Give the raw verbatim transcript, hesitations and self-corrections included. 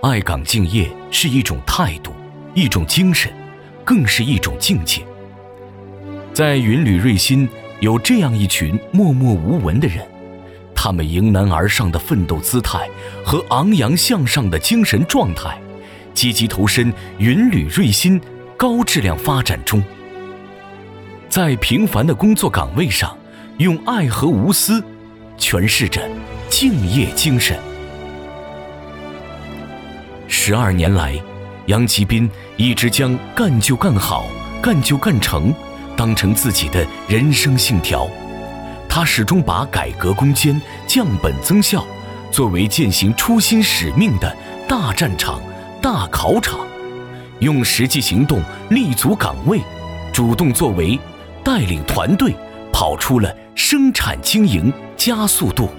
爱岗敬业是一种态度，一种精神，更是一种境界。在云旅瑞心有这样一群默默无闻的人，他们迎难而上的奋斗姿态和昂扬向上的精神状态，积极投身云旅瑞心高质量发展中。在平凡的工作岗位上，用爱和无私诠释着敬业精神。十二年来，杨奇斌一直将干就干好，干就干成当成自己的人生信条。他始终把改革攻坚、降本增效作为践行初心使命的大战场、大考场，用实际行动立足岗位，主动作为，带领团队跑出了生产经营加速度。